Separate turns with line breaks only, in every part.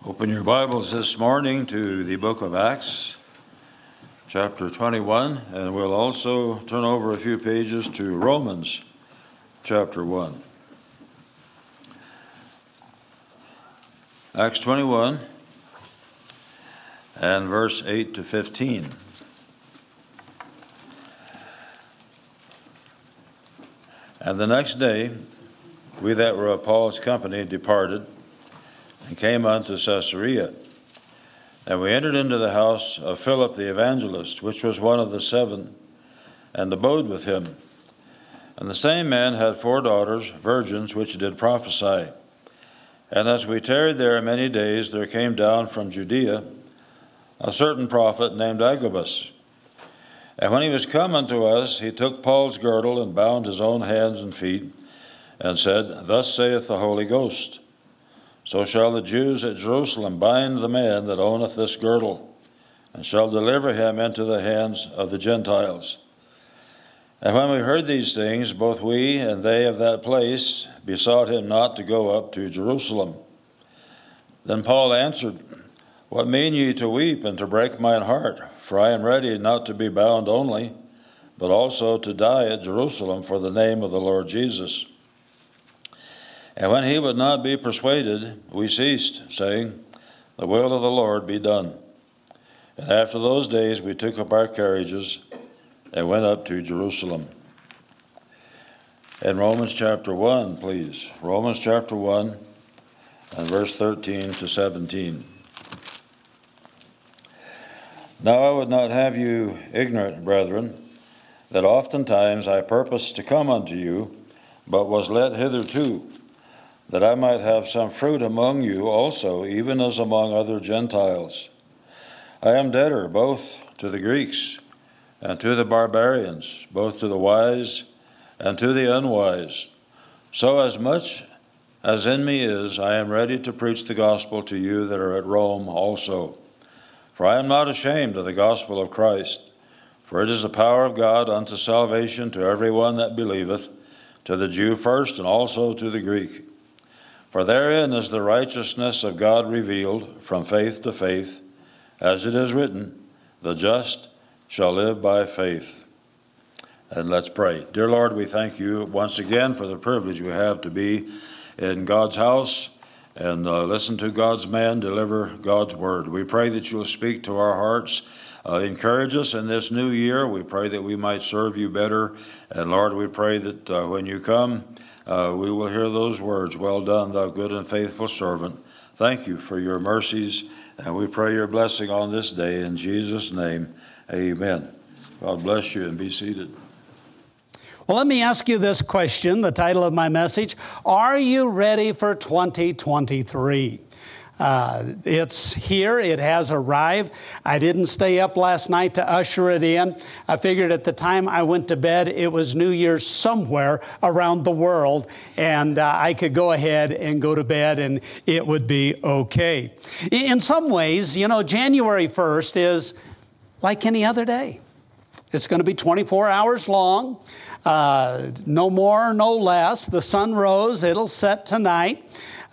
Open your Bibles this morning to the book of Acts, chapter 21, and we'll also turn over a few pages to Romans, chapter 1. Acts 21 and verse 8 to 15. And the next day, we that were of Paul's company departed, and came unto Caesarea. And we entered into the house of Philip the evangelist, which was one of the 7, and abode with him. And the same man had 4 daughters, virgins, which did prophesy. And as we tarried there many days, there came down from Judea a certain prophet named Agabus. And when he was come unto us, he took Paul's girdle, and bound his own hands and feet, and said, Thus saith the Holy Ghost, So shall the Jews at Jerusalem bind the man that owneth this girdle, and shall deliver him into the hands of the Gentiles. And when we heard these things, both we and they of that place besought him not to go up to Jerusalem. Then Paul answered, What mean ye to weep and to break mine heart? For I am ready not to be bound only, but also to die at Jerusalem for the name of the Lord Jesus. And when he would not be persuaded, we ceased, saying, The will of the Lord be done. And after those days we took up our carriages and went up to Jerusalem. In Romans chapter 1, please. Romans chapter 1 and verse 13 to 17. Now I would not have you ignorant, brethren, that oftentimes I purposed to come unto you, but was let hitherto, that I might have some fruit among you also, even as among other Gentiles. I am debtor both to the Greeks and to the barbarians, both to the wise and to the unwise. So as much as in me is, I am ready to preach the gospel to you that are at Rome also. For I am not ashamed of the gospel of Christ, for it is the power of God unto salvation to every one that believeth, to the Jew first and also to the Greek. For therein is the righteousness of God revealed from faith to faith, as it is written, The just shall live by faith. And let's pray. Dear Lord, we thank you once again for the privilege we have to be in God's house and listen to God's man deliver God's word. We pray that you will speak to our hearts, encourage us in this new year. We pray that we might serve you better. And Lord, we pray that when you come, we will hear those words, Well done, thou good and faithful servant. Thank you for your mercies, and we pray your blessing on this day. In Jesus' name, amen. God bless you, and be seated.
Well, let me ask you this question, the title of my message. Are you ready for 2023? It's here. It has arrived. I didn't stay up last night to usher it in. I figured at the time I went to bed, it was New Year's somewhere around the world, and I could go ahead and go to bed, and it would be okay. In some ways, January 1st is like any other day. It's going to be 24 hours long, no more, no less. The sun rose. It'll set tonight.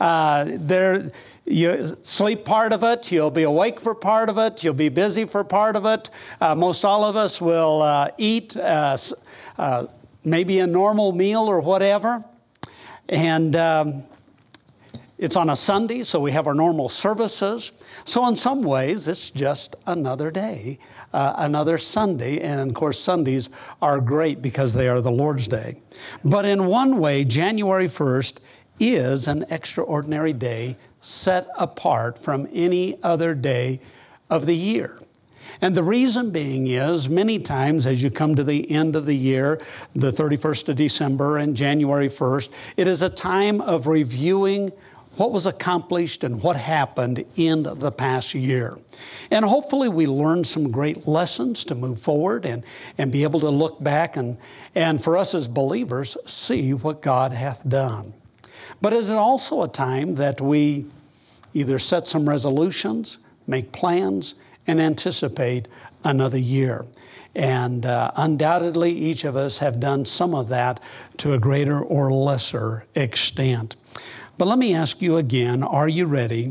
You sleep part of it, you'll be awake for part of it, you'll be busy for part of it. Most all of us will eat maybe a normal meal or whatever. And it's on a Sunday, so we have our normal services. So in some ways, it's just another day, another Sunday. And of course, Sundays are great because they are the Lord's Day. But in one way, January 1st is an extraordinary day set apart from any other day of the year. And the reason being is many times as you come to the end of the year, the 31st of December and January 1st, it is a time of reviewing what was accomplished and what happened in the past year. And hopefully we learn some great lessons to move forward and be able to look back and for us as believers, see what God hath done. But is it also a time that we either set some resolutions, make plans, and anticipate another year? And undoubtedly, each of us have done some of that to a greater or lesser extent. But let me ask you again, are you ready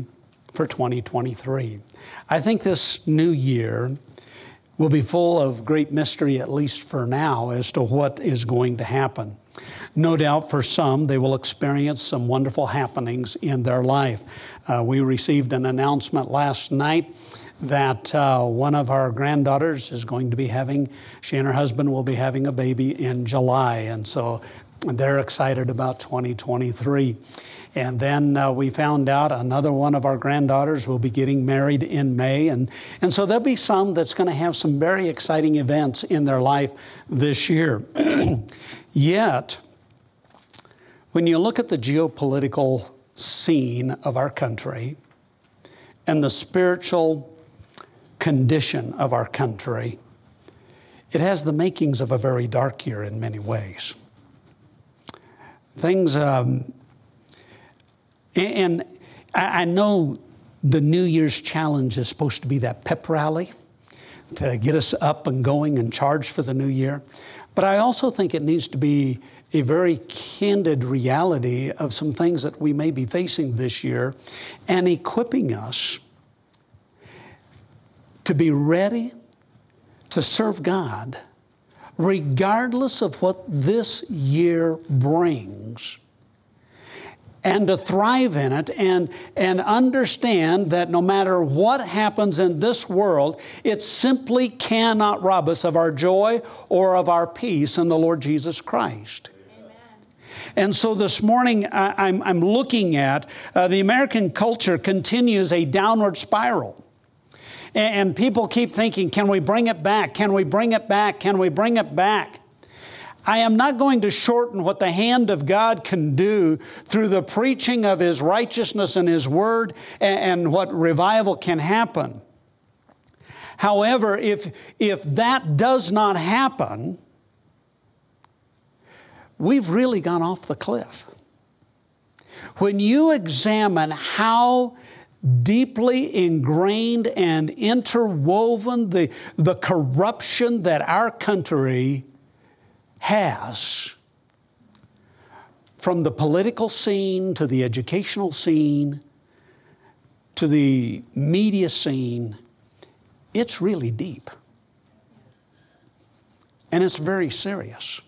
for 2023. I think this new year will be full of great mystery, at least for now, as to what is going to happen. No doubt for some, they will experience some wonderful happenings in their life. We received an announcement last night that one of our granddaughters is going to be she and her husband will be having a baby in July. And so they're excited about 2023. And then we found out another one of our granddaughters will be getting married in May. And so there'll be some that's going to have some very exciting events in their life this year. Yet, when you look at the geopolitical scene of our country and the spiritual condition of our country, it has the makings of a very dark year in many ways. Things, and I know the New Year's challenge is supposed to be that pep rally to get us up and going and charged for the new year. But I also think it needs to be a very candid reality of some things that we may be facing this year and equipping us to be ready to serve God regardless of what this year brings, and to thrive in it and understand that no matter what happens in this world, it simply cannot rob us of our joy or of our peace in the Lord Jesus Christ. Amen. And so this morning I'm looking at the American culture continues a downward spiral. And people keep thinking, can we bring it back? Can we bring it back? Can we bring it back? I am not going to shorten what the hand of God can do through the preaching of His righteousness and His Word and what revival can happen. However, if that does not happen, we've really gone off the cliff. When you examine how deeply ingrained and interwoven the corruption that our country has, from the political scene to the educational scene to the media scene, it's really deep. And it's very serious.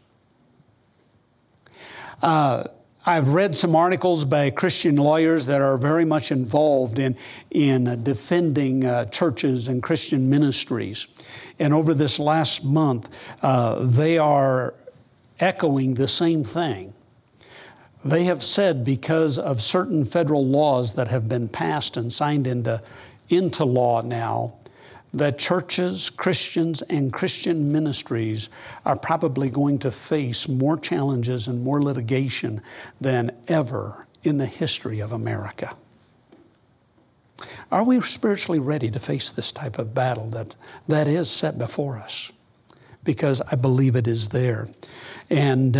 I've read some articles by Christian lawyers that are very much involved in defending churches and Christian ministries. And over this last month, they are echoing the same thing. They have said because of certain federal laws that have been passed and signed into law now, that churches, Christians, and Christian ministries are probably going to face more challenges and more litigation than ever in the history of America. Are we spiritually ready to face this type of battle that is set before us? Because I believe it is there. And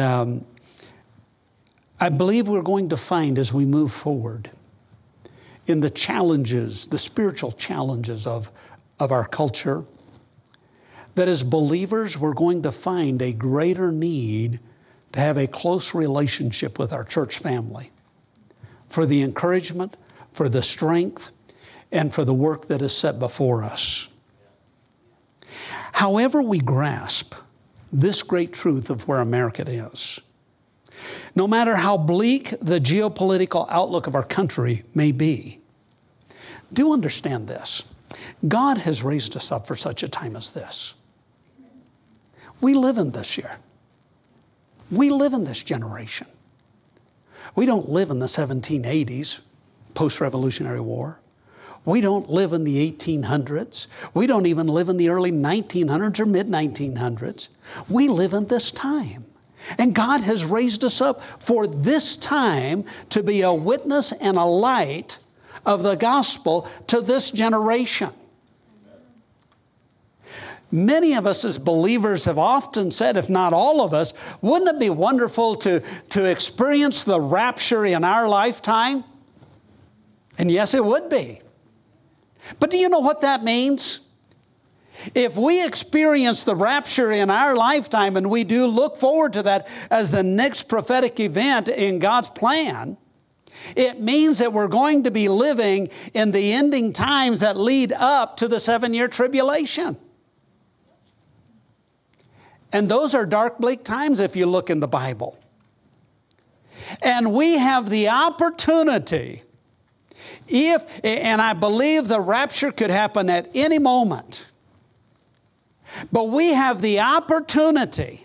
I believe we're going to find as we move forward in the challenges, the spiritual challenges of our culture, that as believers we're going to find a greater need to have a close relationship with our church family for the encouragement, for the strength, and for the work that is set before us. However we grasp this great truth of where America is, no matter how bleak the geopolitical outlook of our country may be, do understand this. God has raised us up for such a time as this. We live in this year. We live in this generation. We don't live in the 1780s, post-Revolutionary War. We don't live in the 1800s. We don't even live in the early 1900s or mid-1900s. We live in this time. And God has raised us up for this time to be a witness and a light of the gospel to this generation. Many of us as believers have often said, if not all of us, wouldn't it be wonderful to experience the rapture in our lifetime? And yes, it would be. But do you know what that means? If we experience the rapture in our lifetime, and we do look forward to that as the next prophetic event in God's plan, It means that we're going to be living in the ending times that lead up to the 7-year tribulation. And those are dark, bleak times if you look in the Bible. And we have the opportunity, and I believe the rapture could happen at any moment, but we have the opportunity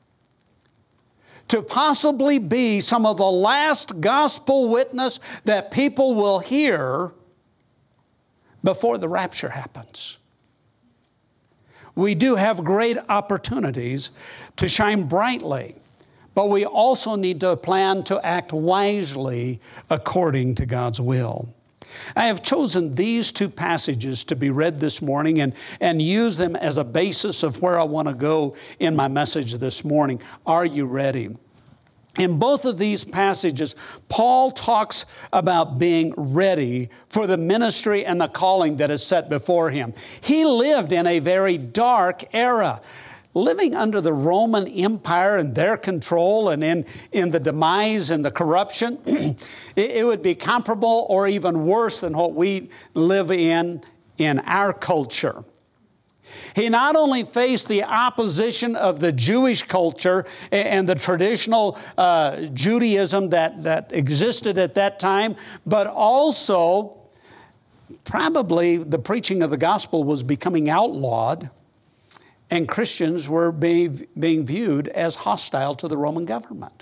to possibly be some of the last gospel witness that people will hear before the rapture happens. We do have great opportunities to shine brightly, but we also need to plan to act wisely according to God's will. I have chosen these two passages to be read this morning and use them as a basis of where I want to go in my message this morning. Are you ready? In both of these passages, Paul talks about being ready for the ministry and the calling that is set before him. He lived in a very dark era, living under the Roman Empire and their control and in the demise and the corruption. It would be comparable or even worse than what we live in our culture. He not only faced the opposition of the Jewish culture and the traditional Judaism that existed at that time, but also probably the preaching of the gospel was becoming outlawed, and Christians were being viewed as hostile to the Roman government.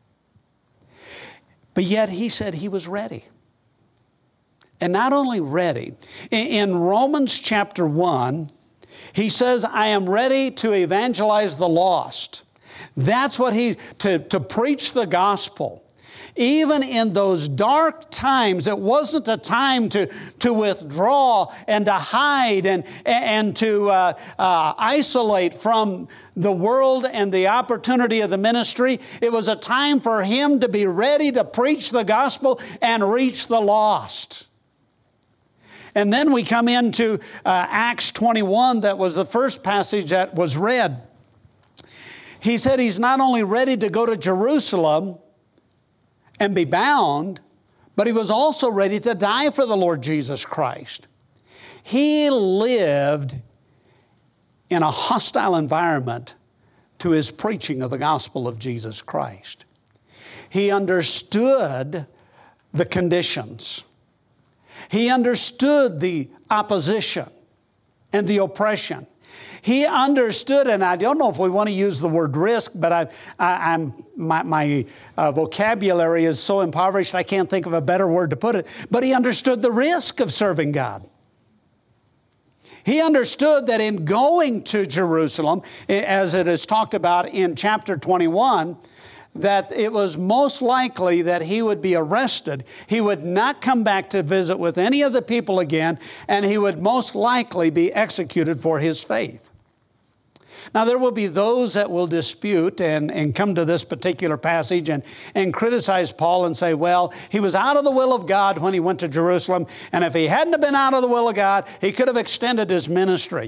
But yet he said he was ready. And not only ready, in Romans chapter 1, he says, I am ready to evangelize the lost. That's what to preach the gospel. Even in those dark times, it wasn't a time to withdraw and to hide and to isolate from the world and the opportunity of the ministry. It was a time for him to be ready to preach the gospel and reach the lost. And then we come into Acts 21, that was the first passage that was read. He said he's not only ready to go to Jerusalem and be bound, but he was also ready to die for the Lord Jesus Christ. He lived in a hostile environment to his preaching of the gospel of Jesus Christ. He understood the conditions. He understood the opposition and the oppression. He understood, and I don't know if we want to use the word risk, but my vocabulary is so impoverished I can't think of a better word to put it. But he understood the risk of serving God. He understood that in going to Jerusalem, as it is talked about in chapter 21, that it was most likely that he would be arrested. He would not come back to visit with any of the people again, and he would most likely be executed for his faith. Now, there will be those that will dispute and come to this particular passage and criticize Paul and say, well, he was out of the will of God when he went to Jerusalem, and if he hadn't have been out of the will of God, he could have extended his ministry.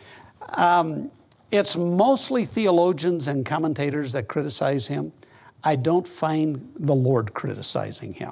It's mostly theologians and commentators that criticize him. I don't find the Lord criticizing him.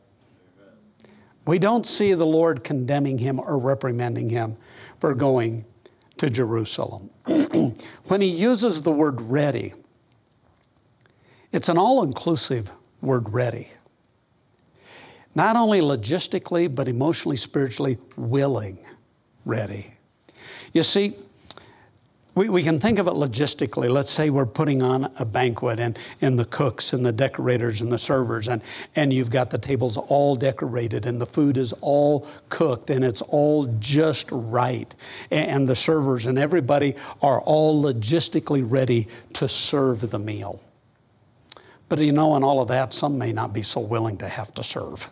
We don't see the Lord condemning him or reprimanding him for going to Jerusalem. When he uses the word ready, it's an all-inclusive word, ready. Not only logistically, but emotionally, spiritually, willing, ready. You see, we can think of it logistically. Let's say we're putting on a banquet and the cooks and the decorators and the servers and you've got the tables all decorated and the food is all cooked and it's all just right. And the servers and everybody are all logistically ready to serve the meal. But you know, in all of that, some may not be so willing to have to serve.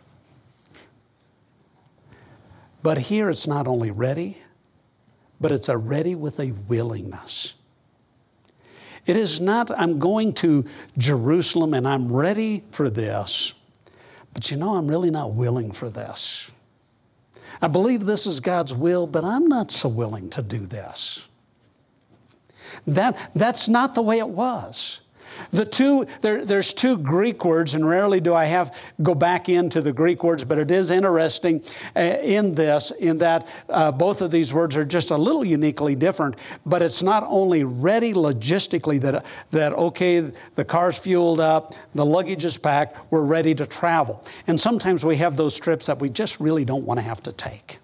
But here it's not only ready, but it's a ready with a willingness. It is not, I'm going to Jerusalem and I'm ready for this, but you know, I'm really not willing for this. I believe this is God's will, but I'm not so willing to do this. That's not the way it was. There's two Greek words, and rarely do I go back into the Greek words, but it is interesting in that both of these words are just a little uniquely different. But it's not only ready logistically that okay, the car's fueled up, the luggage is packed, we're ready to travel. And sometimes we have those trips that we just really don't want to have to take.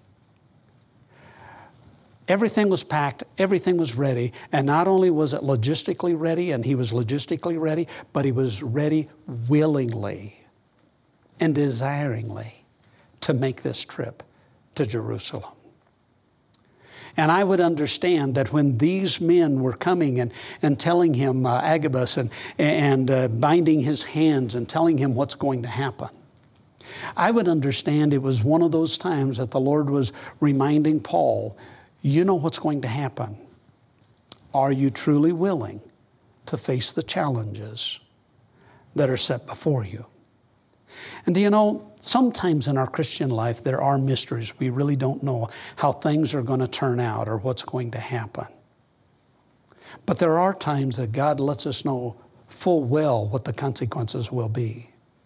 Everything was packed, everything was ready, and not only was it logistically ready, and he was logistically ready, but he was ready willingly and desiringly to make this trip to Jerusalem. And I would understand that when these men were coming and telling him, Agabus, and binding his hands and telling him what's going to happen, I would understand it was one of those times that the Lord was reminding Paul, you know what's going to happen. Are you truly willing to face the challenges that are set before you? And do you know, sometimes in our Christian life, there are mysteries. We really don't know how things are going to turn out or what's going to happen. But there are times that God lets us know full well what the consequences will be.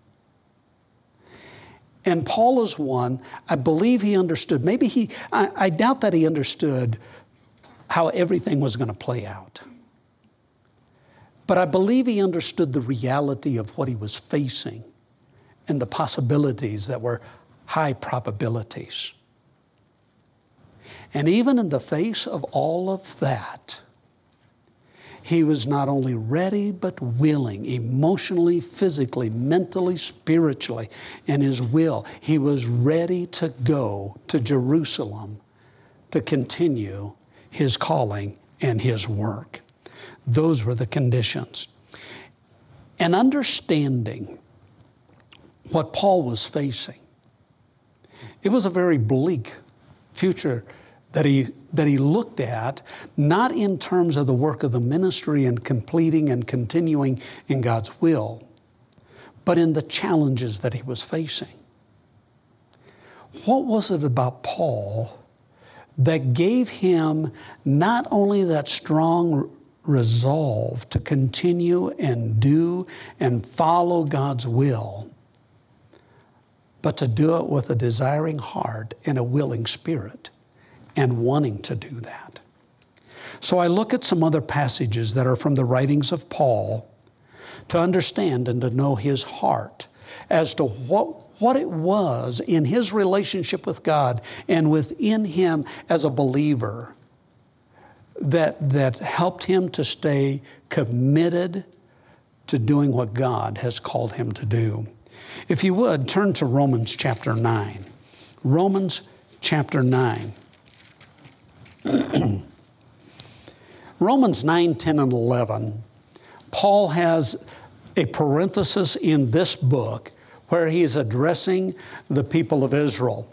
And Paul is one, I believe he understood. Maybe I doubt that he understood how everything was going to play out. But I believe he understood the reality of what he was facing and the possibilities that were high probabilities. And even in the face of all of that, he was not only ready, but willing, emotionally, physically, mentally, spiritually, in his will. He was ready to go to Jerusalem to continue his calling and his work. Those were the conditions. And understanding what Paul was facing, it was a very bleak future that he looked at, not in terms of the work of the ministry and completing and continuing in God's will, but in the challenges that he was facing. What was it about Paul that gave him not only that strong resolve to continue and do and follow God's will, but to do it with a desiring heart and a willing spirit? And wanting to do that. So I look at some other passages that are from the writings of Paul to understand and to know his heart as to what it was in his relationship with God and within him as a believer that helped him to stay committed to doing what God has called him to do. If you would, turn to Romans chapter 9. Romans chapter 9. Romans 9, 10, and 11, Paul has a parenthesis in this book where he is addressing the people of Israel.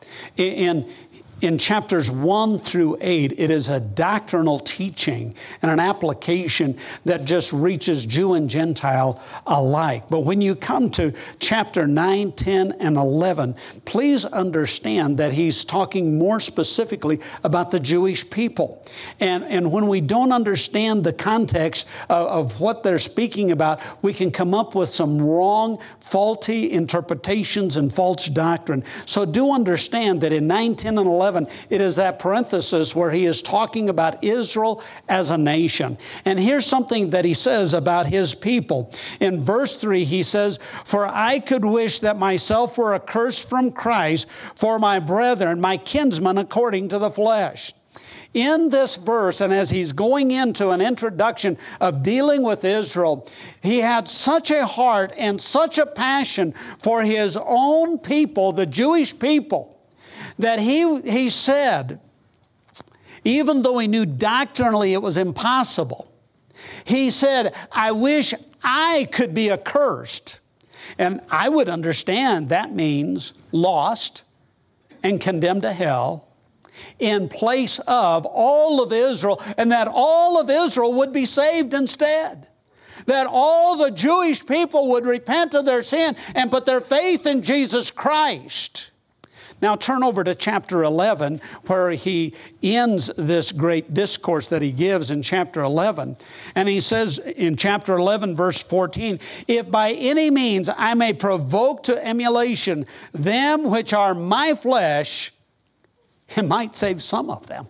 In chapters 1 through 8, it is a doctrinal teaching and an application that just reaches Jew and Gentile alike. But when you come to chapter 9, 10, and 11, please understand that he's talking more specifically about the Jewish people. And when we don't understand the context of what they're speaking about, we can come up with some wrong, faulty interpretations and false doctrine. So do understand that in 9, 10, and 11, it is that parenthesis where he is talking about Israel as a nation. And here's something that he says about his people. In verse 3, he says, "For I could wish that myself were accursed from Christ for my brethren, my kinsmen according to the flesh." In this verse, and as he's going into an introduction of dealing with Israel, he had such a heart and such a passion for his own people, the Jewish people, that he said, even though he knew doctrinally it was impossible, he said, I wish I could be accursed. And I would understand that means lost and condemned to hell in place of all of Israel, and that all of Israel would be saved instead. That all the Jewish people would repent of their sin and put their faith in Jesus Christ. Now turn over to chapter 11, where he ends this great discourse that he gives in chapter 11. And he says in chapter 11, verse 14, if by any means I may provoke to emulation them which are my flesh, it might save some of them.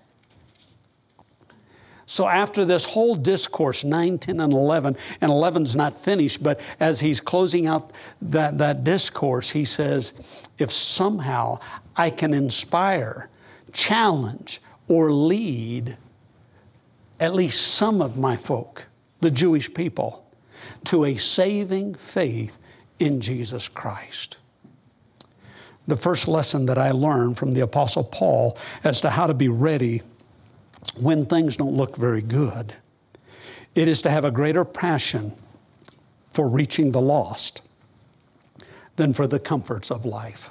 So after this whole discourse, 9, 10, and 11, and 11's not finished, but as he's closing out that discourse, he says, if somehow I can inspire, challenge, or lead at least some of my folk, the Jewish people, to a saving faith in Jesus Christ. The first lesson that I learned from the Apostle Paul as to how to be ready when things don't look very good, it is to have a greater passion for reaching the lost than for the comforts of life.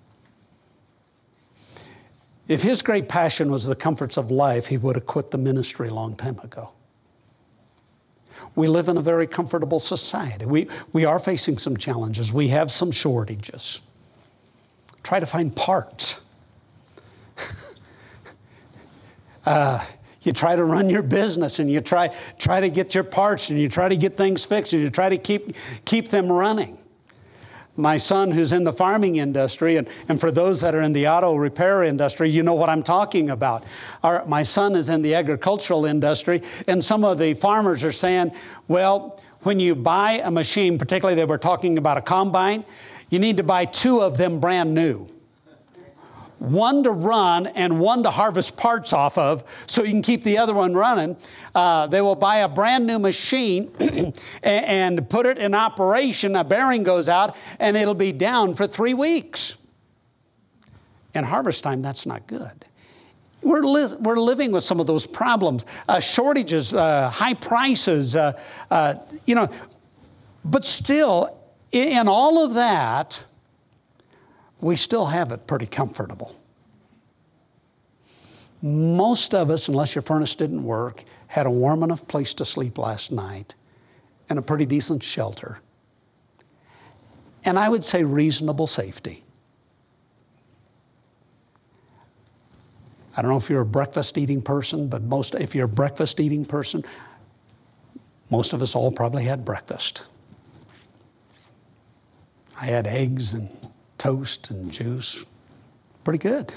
If his great passion was the comforts of life, he would have quit the ministry a long time ago. We live in a very comfortable society. We are facing some challenges. We have some shortages. Try to find parts. You try to run your business, and you try to get your parts, and you try to get things fixed, and you try to keep them running. My son, who's in the farming industry, and for those that are in the auto repair industry, you know what I'm talking about. My son is in the agricultural industry, and some of the farmers are saying, well, when you buy a machine, particularly they were talking about a combine, you need to buy 2 of them brand new. One to run and one to harvest parts off of so you can keep the other one running. They will buy a brand new machine and put it in operation. A bearing goes out and it'll be down for 3 weeks. In harvest time, that's not good. We're living with some of those problems. Shortages, high prices, but still, in all of that, we still have it pretty comfortable. Most of us, unless your furnace didn't work, had a warm enough place to sleep last night and a pretty decent shelter. And I would say reasonable safety. I don't know if you're a breakfast eating person, but if you're a breakfast eating person, most of us all probably had breakfast. I had eggs and toast and juice. Pretty good.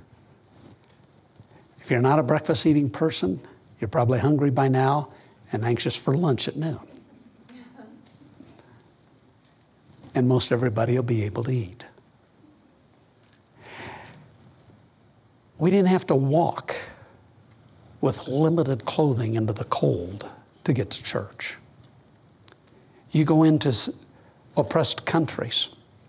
If you're not a breakfast eating person, you're probably hungry by now and anxious for lunch at noon. And most everybody will be able to eat. We didn't have to walk with limited clothing into the cold to get to church. You go into oppressed countries,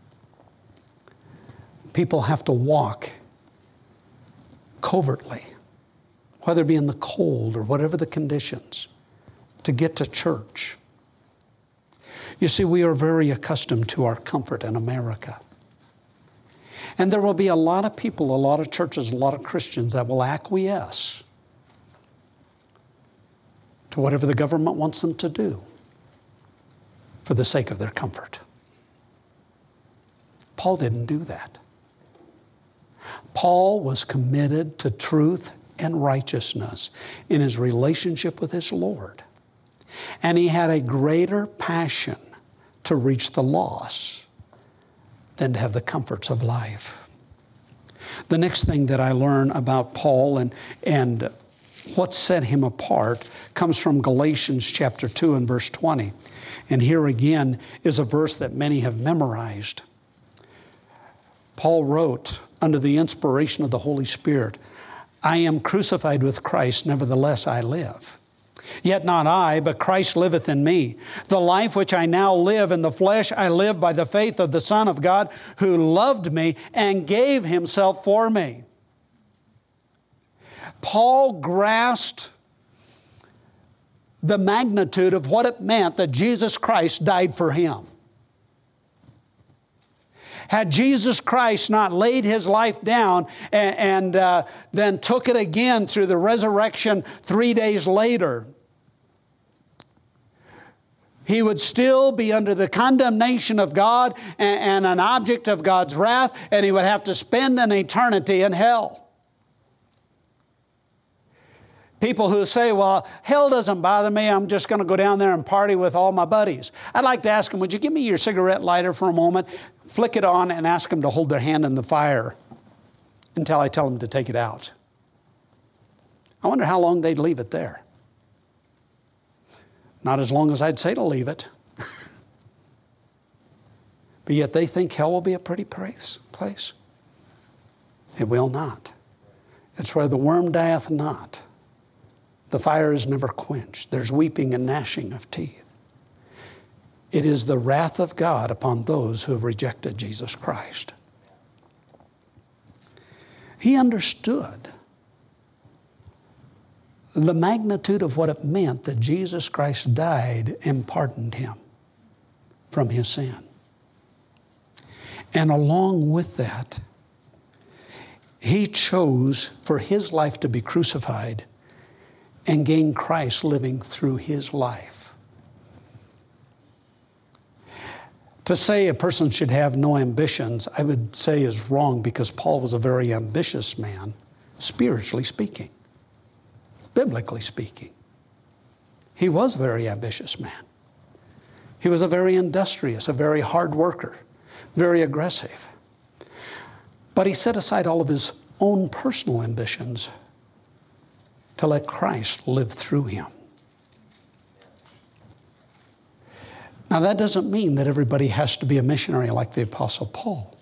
people have to walk covertly, whether it be in the cold or whatever the conditions, to get to church. You see, we are very accustomed to our comfort in America. And there will be a lot of people, a lot of churches, a lot of Christians that will acquiesce to whatever the government wants them to do for the sake of their comfort. Paul didn't do that. Paul was committed to truth and righteousness in his relationship with his Lord. And he had a greater passion to reach the lost than to have the comforts of life. The next thing that I learn about Paul and what set him apart comes from Galatians chapter 2 and verse 20. And here again is a verse that many have memorized. Paul wrote, under the inspiration of the Holy Spirit, I am crucified with Christ, nevertheless I live. Yet not I, but Christ liveth in me. The life which I now live in the flesh, I live by the faith of the Son of God, who loved me and gave himself for me. Paul grasped the magnitude of what it meant that Jesus Christ died for him. Had Jesus Christ not laid his life down and then took it again through the resurrection 3 days later, He would still be under the condemnation of God and an object of God's wrath, and he would have to spend an eternity in hell. People who say, well, hell doesn't bother me. I'm just going to go down there and party with all my buddies. I'd like to ask them, would you give me your cigarette lighter for a moment, flick it on, and ask them to hold their hand in the fire until I tell them to take it out. I wonder how long they'd leave it there. Not as long as I'd say to leave it. But yet they think hell will be a pretty place. It will not. It's where the worm dieth not. The fire is never quenched. There's weeping and gnashing of teeth. It is the wrath of God upon those who have rejected Jesus Christ. He understood the magnitude of what it meant that Jesus Christ died and pardoned him from his sin. And along with that, he chose for his life to be crucified and gain Christ living through his life. To say a person should have no ambitions, I would say is wrong, because Paul was a very ambitious man, spiritually speaking. Biblically speaking, he was a very ambitious man. He was a very industrious, a very hard worker, very aggressive. But he set aside all of his own personal ambitions to let Christ live through him. Now, that doesn't mean that everybody has to be a missionary like the Apostle Paul.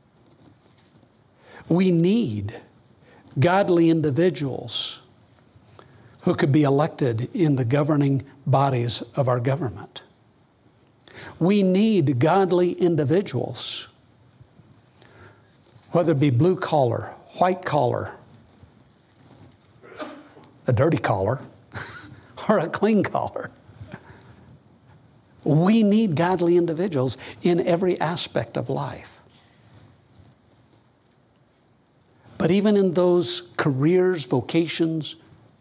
We need godly individuals who could be elected in the governing bodies of our government. We need godly individuals, whether it be blue collar, white collar, a dirty collar, or a clean collar. We need godly individuals in every aspect of life. But even in those careers, vocations,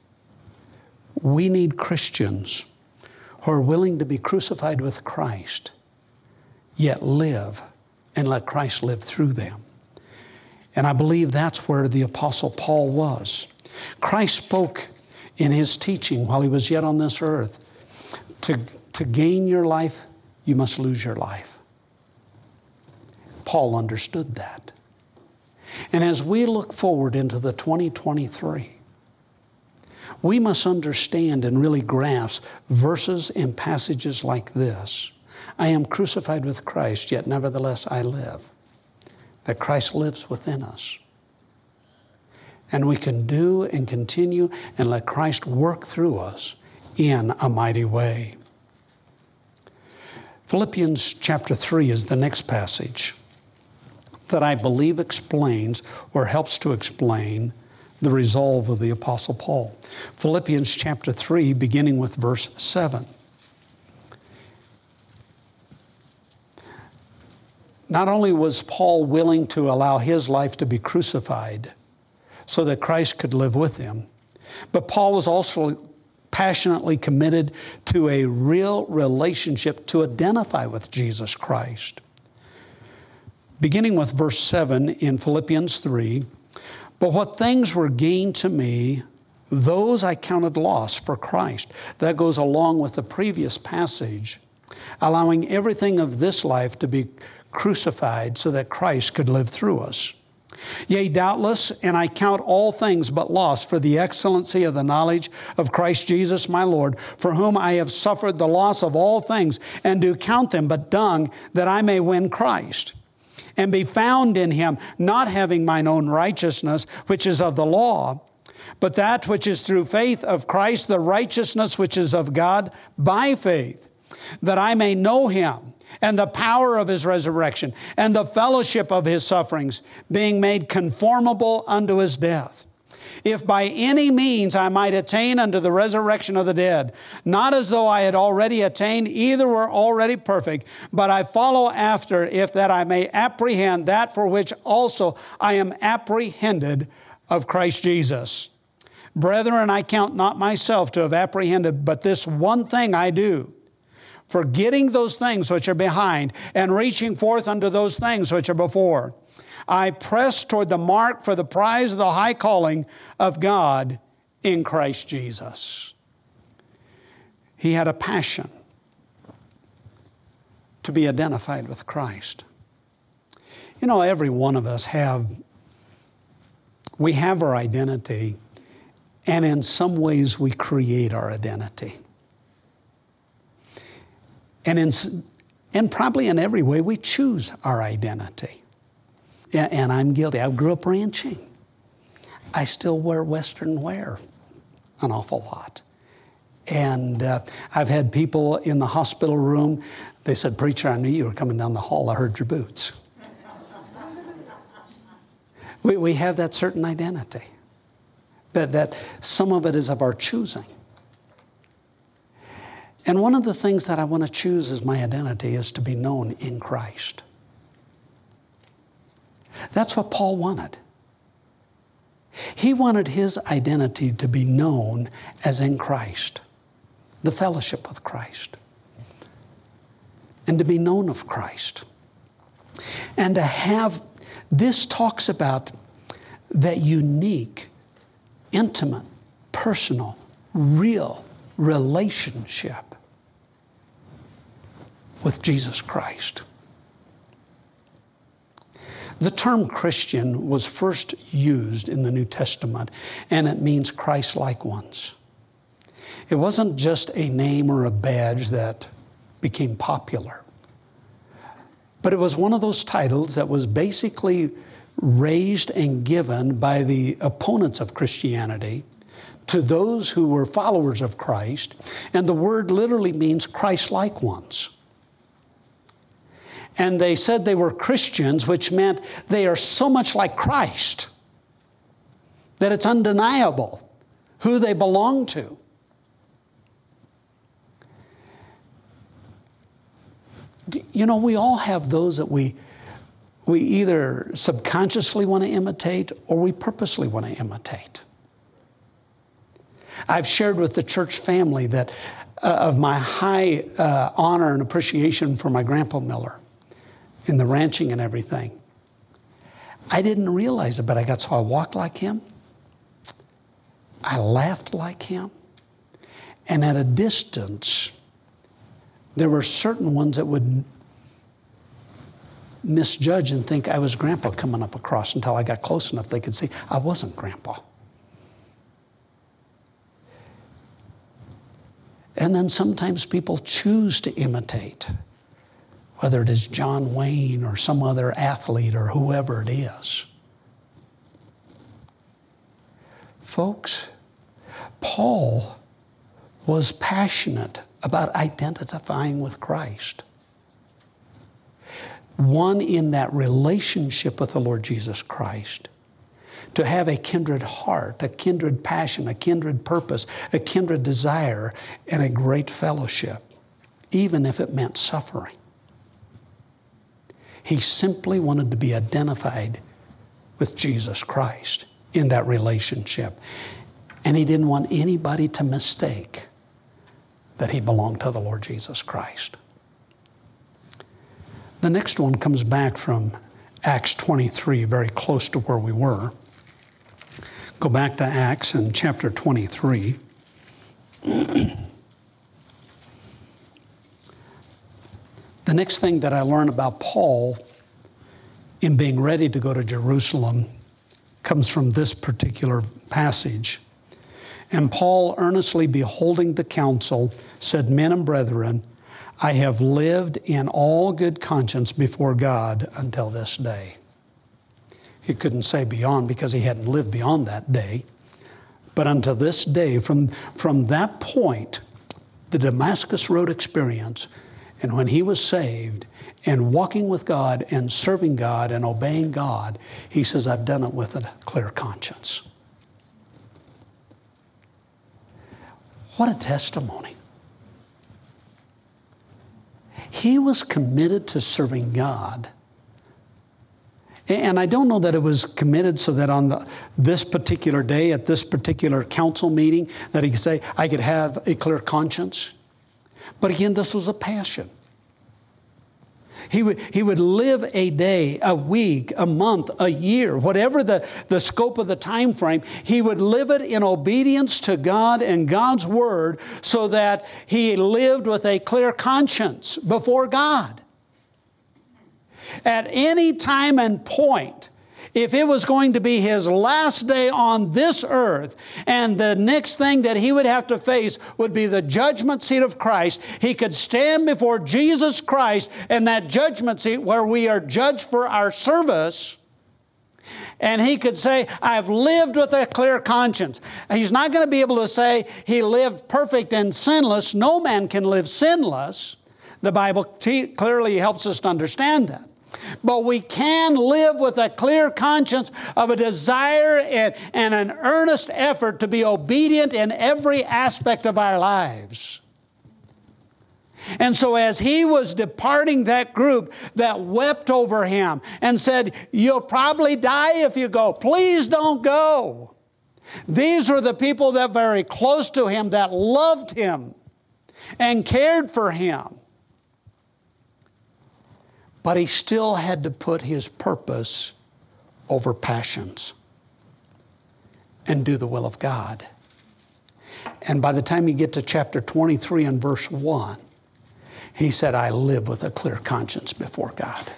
we need Christians who are willing to be crucified with Christ, yet live and let Christ live through them. And I believe that's where the Apostle Paul was. Christ spoke in his teaching while he was yet on this earth. To gain your life, you must lose your life. Paul understood that. And as we look forward into the 2023, we must understand and really grasp verses and passages like this. I am crucified with Christ, yet nevertheless I live. That Christ lives within us. And we can do and continue and let Christ work through us in a mighty way. Philippians chapter 3 is the next passage that I believe explains or helps to explain the resolve of the Apostle Paul. Philippians chapter 3, beginning with verse 7. Not only was Paul willing to allow his life to be crucified so that Christ could live with him, but Paul was also passionately committed to a real relationship to identify with Jesus Christ. Beginning with verse 7 in Philippians 3, but what things were gained to me, those I counted loss for Christ. That goes along with the previous passage, allowing everything of this life to be crucified so that Christ could live through us. Yea, doubtless, and I count all things but loss for the excellency of the knowledge of Christ Jesus my Lord, for whom I have suffered the loss of all things, and do count them but dung, that I may win Christ, and be found in him, not having mine own righteousness, which is of the law, but that which is through faith of Christ, the righteousness which is of God by faith, that I may know him, and the power of his resurrection, and the fellowship of his sufferings, being made conformable unto his death. If by any means I might attain unto the resurrection of the dead, not as though I had already attained, either were already perfect, but I follow after, if that I may apprehend that for which also I am apprehended of Christ Jesus. Brethren, I count not myself to have apprehended, but this one thing I do, forgetting those things which are behind and reaching forth unto those things which are before. I press toward the mark for the prize of the high calling of God in Christ Jesus. He had a passion to be identified with Christ. You know, every one of us have our identity, and in some ways we create our identity. And probably in every way we choose our identity. And I'm guilty. I grew up ranching. I still wear Western wear an awful lot. And I've had people in the hospital room, they said, "Preacher, I knew you were coming down the hall. I heard your boots." We have that certain identity. That some of it is of our choosing. And one of the things that I want to choose as my identity is to be known in Christ. That's what Paul wanted. He wanted his identity to be known as in Christ, the fellowship with Christ, and to be known of Christ. And to have, this talks about that unique, intimate, personal, real relationship with Jesus Christ. The term Christian was first used in the New Testament, and it means Christ-like ones. It wasn't just a name or a badge that became popular, but it was one of those titles that was basically raised and given by the opponents of Christianity to those who were followers of Christ, and the word literally means Christ-like ones. And they said they were Christians, which meant they are so much like Christ that it's undeniable who they belong to. You know, we all have those that we either subconsciously want to imitate or we purposely want to imitate. I've shared with the church family that of my high honor and appreciation for my Grandpa Miller in the ranching and everything. I didn't realize it, but I walked like him. I laughed like him. And at a distance, there were certain ones that would misjudge and think I was Grandpa coming up across until I got close enough they could see I wasn't Grandpa. And then sometimes people choose to imitate, whether it is John Wayne or some other athlete or whoever it is. Folks, Paul was passionate about identifying with Christ. One in that relationship with the Lord Jesus Christ. To have a kindred heart, a kindred passion, a kindred purpose, a kindred desire, and a great fellowship, even if it meant suffering. He simply wanted to be identified with Jesus Christ in that relationship. And he didn't want anybody to mistake that he belonged to the Lord Jesus Christ. The next one comes back from Acts 23, very close to where we were. Go back to Acts in chapter 23. The next thing that I learned about Paul in being ready to go to Jerusalem comes from this particular passage. And Paul, earnestly beholding the council, said, "Men and brethren, I have lived in all good conscience before God until this day." He couldn't say beyond because he hadn't lived beyond that day. But until this day, from that point, the Damascus Road experience, and when he was saved and walking with God and serving God and obeying God, he says, I've done it with a clear conscience. What a testimony. He was committed to serving God. And I don't know that it was committed so that on this particular day, at this particular council meeting, that he could say, I could have a clear conscience. But again, this was a passion. He would live a day, a week, a month, a year, whatever the scope of the time frame. He would live it in obedience to God and God's Word so that he lived with a clear conscience before God. At any time and point, if it was going to be his last day on this earth, and the next thing that he would have to face would be the judgment seat of Christ, he could stand before Jesus Christ and that judgment seat where we are judged for our service, and he could say, I've lived with a clear conscience. He's not going to be able to say he lived perfect and sinless. No man can live sinless. The Bible clearly helps us to understand that. But we can live with a clear conscience of a desire and an earnest effort to be obedient in every aspect of our lives. And so as he was departing that group that wept over him and said, you'll probably die if you go. Please don't go. These were the people that were very close to him, that loved him and cared for him. But he still had to put his purpose over passions and do the will of God. And by the time you get to chapter 23 and verse 1, he said, I live with a clear conscience before God.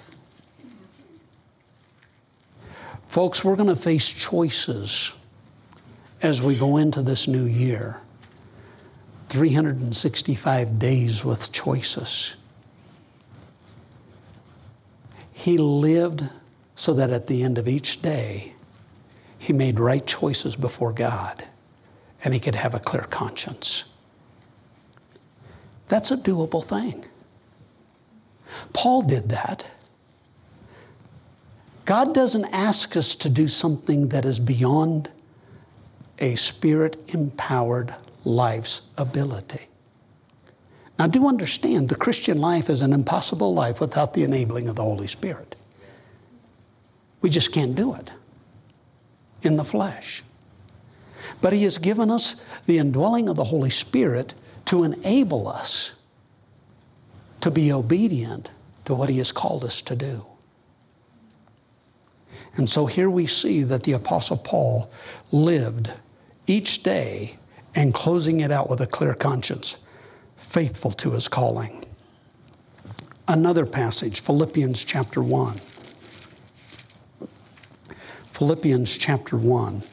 Folks, we're going to face choices as we go into this new year. 365 days with choices. He lived so that at the end of each day, he made right choices before God, and he could have a clear conscience. That's a doable thing. Paul did that. God doesn't ask us to do something that is beyond a Spirit-empowered life's ability. Now, do understand, the Christian life is an impossible life without the enabling of the Holy Spirit. We just can't do it in the flesh. But he has given us the indwelling of the Holy Spirit to enable us to be obedient to what he has called us to do. And so here we see that the Apostle Paul lived each day and closing it out with a clear conscience, faithful to his calling. Another passage, Philippians chapter 1. Philippians chapter 1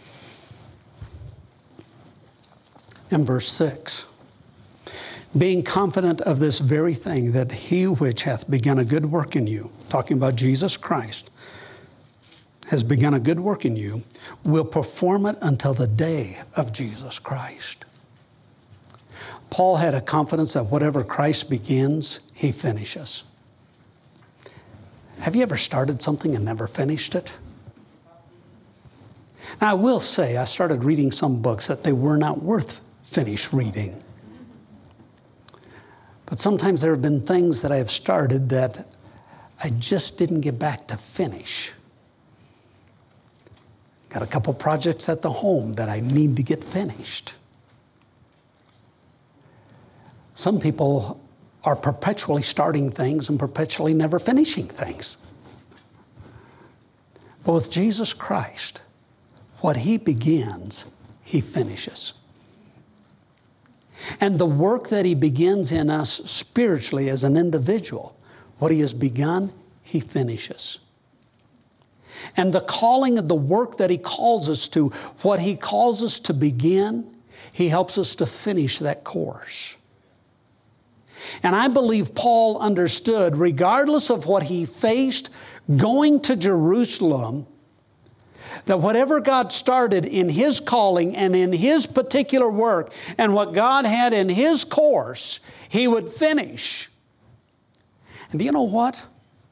and verse 6. Being confident of this very thing, that he which hath begun a good work in you, talking about Jesus Christ, has begun a good work in you, will perform it until the day of Jesus Christ. Paul had a confidence that whatever Christ begins, he finishes. Have you ever started something and never finished it? Now, I will say, I started reading some books that they were not worth finished reading. But sometimes there have been things that I have started that I just didn't get back to finish. Got a couple projects at the home that I need to get finished. Some people are perpetually starting things and perpetually never finishing things. But with Jesus Christ, what he begins, he finishes. And the work that he begins in us spiritually as an individual, what he has begun, he finishes. And the calling of the work that he calls us to, what he calls us to begin, he helps us to finish that course. And I believe Paul understood, regardless of what he faced going to Jerusalem, that whatever God started in his calling and in his particular work and what God had in his course, he would finish. And do you know what?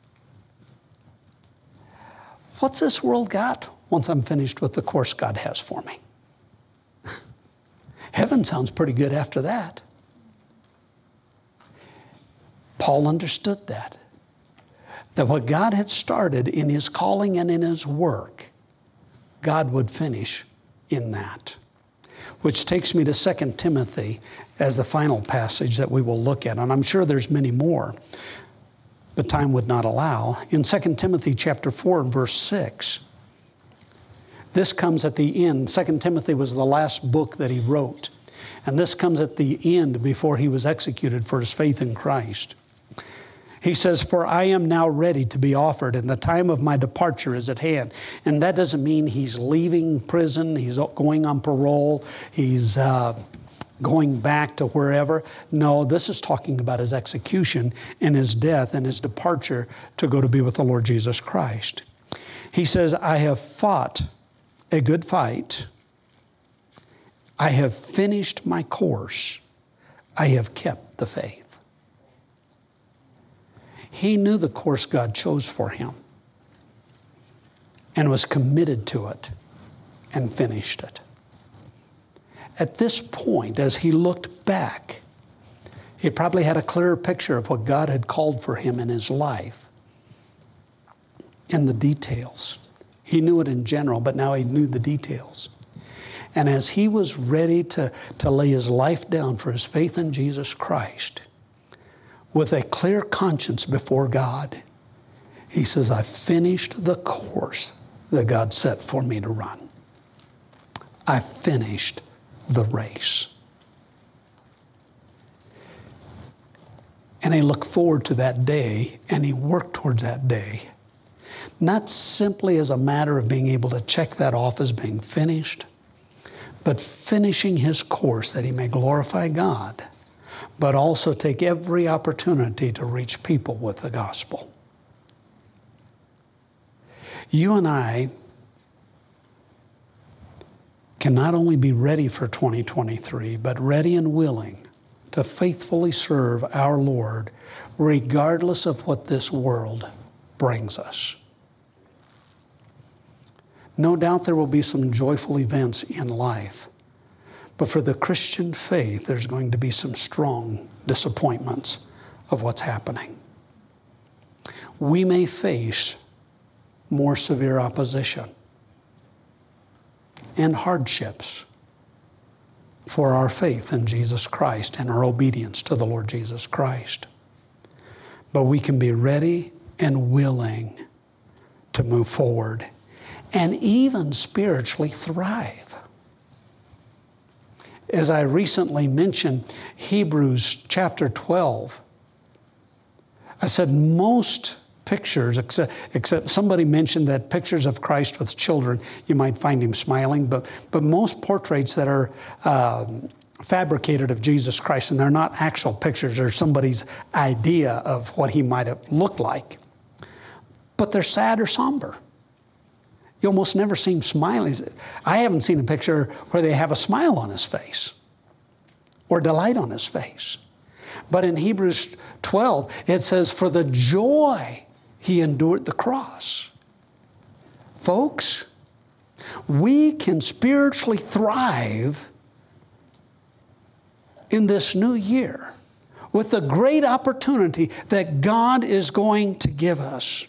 What's this world got once I'm finished with the course God has for me? Heaven sounds pretty good after that. Paul understood that what God had started in his calling and in his work, God would finish in that. which takes me to 2 Timothy as the final passage that we will look at. And I'm sure there's many more, but time would not allow. In 2 Timothy chapter 4 and verse 6, this comes at the end. 2 Timothy was the last book that he wrote. And this comes at the end before he was executed for his faith in Christ. He says, "For I am now ready to be offered, and the time of my departure is at hand." And that doesn't mean he's leaving prison, he's going on parole, he's going back to wherever. No, this is talking about his execution and his death and his departure to go to be with the Lord Jesus Christ. He says, "I have fought a good fight. I have finished my course. I have kept the faith." He knew the course God chose for him and was committed to it and finished it. At this point, as he looked back, he probably had a clearer picture of what God had called for him in his life, in the details. He knew it in general, but now he knew the details. And as he was ready to lay his life down for his faith in Jesus Christ, with a clear conscience before God, he says, "I finished the course that God set for me to run. I finished the race." And he looked forward to that day, and he worked towards that day. Not simply as a matter of being able to check that off as being finished, but finishing his course that he may glorify God, but also take every opportunity to reach people with the gospel. You and I can not only be ready for 2023, but ready and willing to faithfully serve our Lord, regardless of what this world brings us. No doubt there will be some joyful events in life, but for the Christian faith, there's going to be some strong disappointments of what's happening. We may face more severe opposition and hardships for our faith in Jesus Christ and our obedience to the Lord Jesus Christ. But we can be ready and willing to move forward and even spiritually thrive. As I recently mentioned, Hebrews chapter 12, I said most pictures, except somebody mentioned that pictures of Christ with children, you might find him smiling, but most portraits that are fabricated of Jesus Christ, and they're not actual pictures, they're somebody's idea of what he might have looked like, but they're sad or somber. You almost never see him smiling. I haven't seen a picture where they have a smile on his face or delight on his face. But in Hebrews 12, it says, "For the joy he endured the cross." Folks, we can spiritually thrive in this new year with the great opportunity that God is going to give us.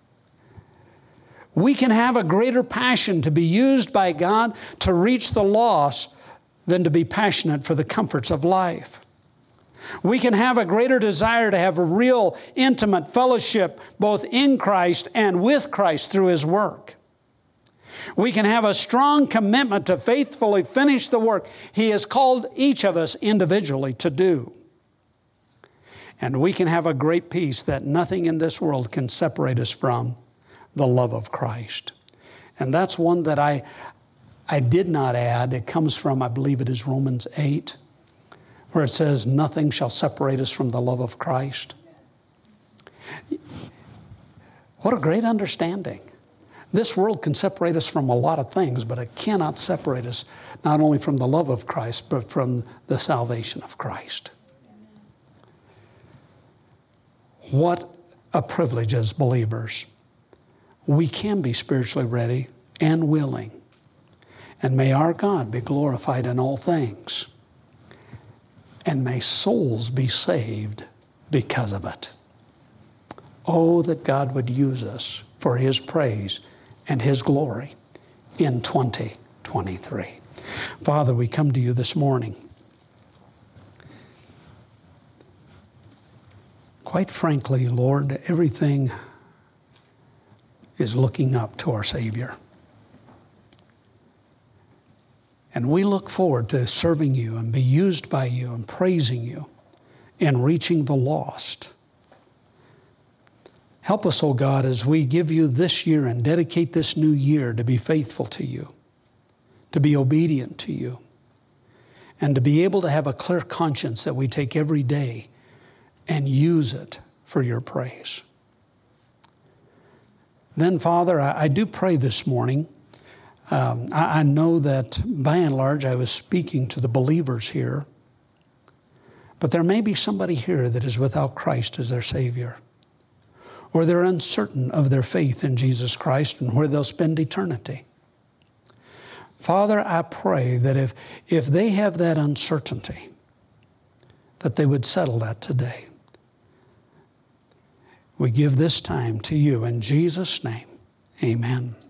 We can have a greater passion to be used by God to reach the lost than to be passionate for the comforts of life. We can have a greater desire to have a real intimate fellowship both in Christ and with Christ through his work. We can have a strong commitment to faithfully finish the work he has called each of us individually to do. And we can have a great peace that nothing in this world can separate us from the love of Christ. And that's one that I did not add. It comes from, I believe it is Romans 8, where it says, "Nothing shall separate us from the love of Christ." What a great understanding. This world can separate us from a lot of things, but it cannot separate us not only from the love of Christ, but from the salvation of Christ. What a privilege as believers. We can be spiritually ready and willing. And may our God be glorified in all things. And may souls be saved because of it. Oh, that God would use us for his praise and his glory in 2023. Father, we come to you this morning. Quite frankly, Lord, everything is looking up to our Savior. And we look forward to serving you and be used by you and praising you and reaching the lost. Help us, O God, as we give you this year and dedicate this new year to be faithful to you, to be obedient to you, and to be able to have a clear conscience that we take every day and use it for your praise. Then, Father, I do pray this morning. I know that by and large I was speaking to the believers here, but there may be somebody here that is without Christ as their Savior, or they're uncertain of their faith in Jesus Christ and where they'll spend eternity. Father, I pray that if they have that uncertainty, that they would settle that today. We give this time to you in Jesus' name. Amen.